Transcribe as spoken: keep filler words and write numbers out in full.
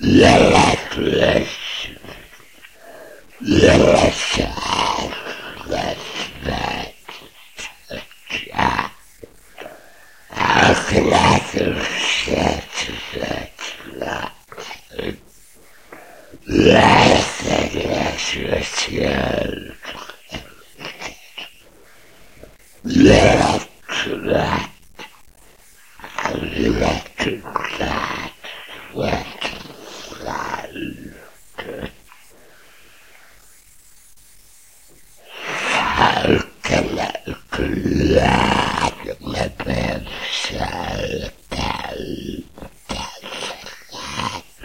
Let's let's let's let how can I do shit that let's let's let's let's let let's let